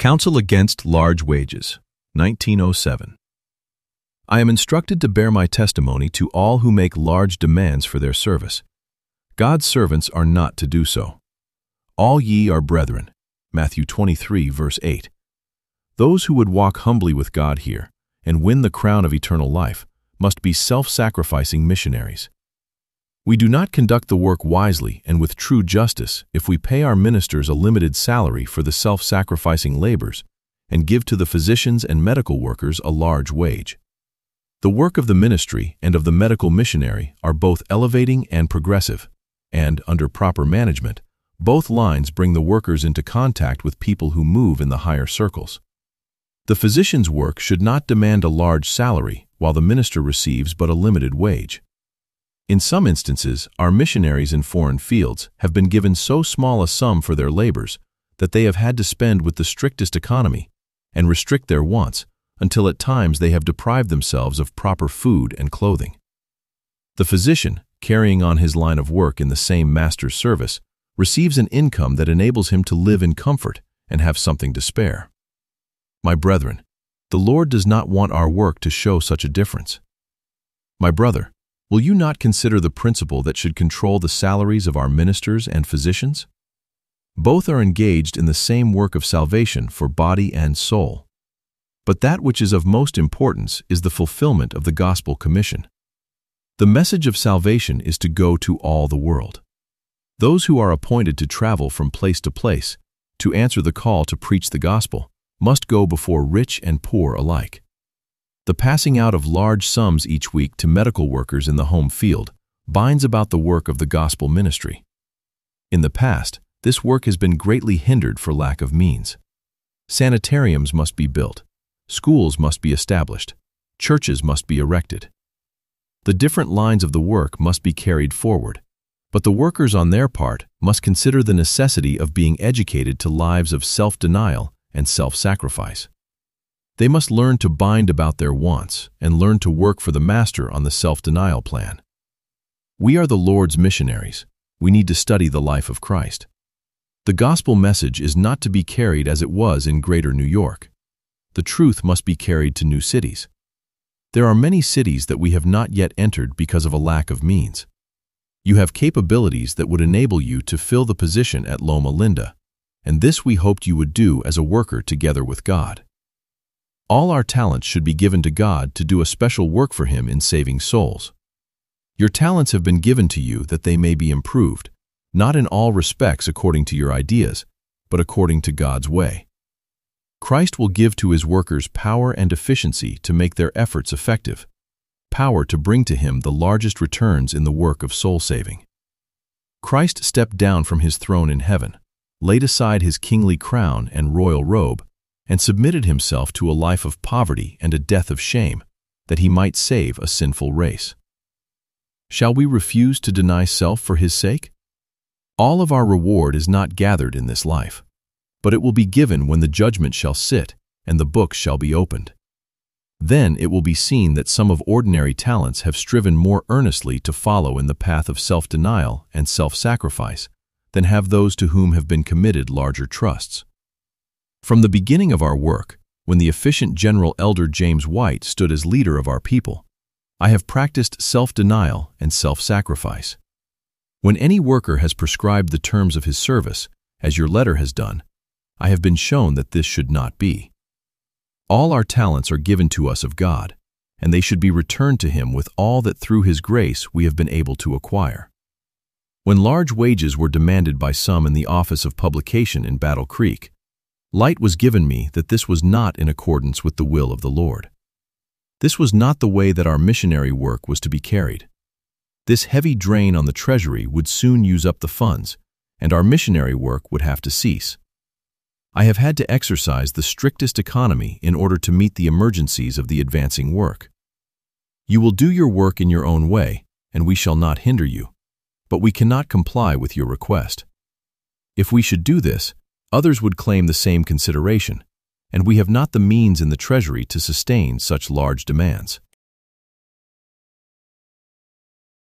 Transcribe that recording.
Counsel Against Large Wages, 1907. I am instructed to bear my testimony to all who make large demands for their service. God's servants are not to do so. All ye are brethren, Matthew 23, verse 8. Those who would walk humbly with God here and win the crown of eternal life must be self-sacrificing missionaries. We do not conduct the work wisely and with true justice if we pay our ministers a limited salary for the self-sacrificing labors and give to the physicians and medical workers a large wage. The work of the ministry and of the medical missionary are both elevating and progressive, and, under proper management, both lines bring the workers into contact with people who move in the higher circles. The physician's work should not demand a large salary while the minister receives but a limited wage. In some instances, our missionaries in foreign fields have been given so small a sum for their labors that they have had to spend with the strictest economy and restrict their wants until at times they have deprived themselves of proper food and clothing. The physician, carrying on his line of work in the same master's service, receives an income that enables him to live in comfort and have something to spare. My brethren, the Lord does not want our work to show such a difference. My brother, will you not consider the principle that should control the salaries of our ministers and physicians? Both are engaged in the same work of salvation for body and soul. But that which is of most importance is the fulfillment of the gospel commission. The message of salvation is to go to all the world. Those who are appointed to travel from place to place, to answer the call to preach the gospel, must go before rich and poor alike. The passing out of large sums each week to medical workers in the home field binds about the work of the gospel ministry. In the past, this work has been greatly hindered for lack of means. Sanitariums must be built, schools must be established, churches must be erected. The different lines of the work must be carried forward, but the workers on their part must consider the necessity of being educated to lives of self-denial and self-sacrifice. They must learn to bind about their wants and learn to work for the Master on the self-denial plan. We are the Lord's missionaries. We need to study the life of Christ. The gospel message is not to be carried as it was in Greater New York. The truth must be carried to new cities. There are many cities that we have not yet entered because of a lack of means. You have capabilities that would enable you to fill the position at Loma Linda, and this we hoped you would do as a worker together with God. All our talents should be given to God to do a special work for Him in saving souls. Your talents have been given to you that they may be improved, not in all respects according to your ideas, but according to God's way. Christ will give to His workers power and efficiency to make their efforts effective, power to bring to Him the largest returns in the work of soul saving. Christ stepped down from His throne in heaven, laid aside His kingly crown and royal robe, and submitted Himself to a life of poverty and a death of shame, that He might save a sinful race. Shall we refuse to deny self for His sake? All of our reward is not gathered in this life, but it will be given when the judgment shall sit and the books shall be opened. Then it will be seen that some of ordinary talents have striven more earnestly to follow in the path of self-denial and self-sacrifice than have those to whom have been committed larger trusts. From the beginning of our work, when the efficient General Elder James White stood as leader of our people, I have practiced self-denial and self-sacrifice. When any worker has prescribed the terms of his service, as your letter has done, I have been shown that this should not be. All our talents are given to us of God, and they should be returned to Him with all that through His grace we have been able to acquire. When large wages were demanded by some in the office of publication in Battle Creek, light was given me that this was not in accordance with the will of the Lord. This was not the way that our missionary work was to be carried. This heavy drain on the treasury would soon use up the funds, and our missionary work would have to cease. I have had to exercise the strictest economy in order to meet the emergencies of the advancing work. You will do your work in your own way, and we shall not hinder you, but we cannot comply with your request. If we should do this, others would claim the same consideration, and we have not the means in the treasury to sustain such large demands.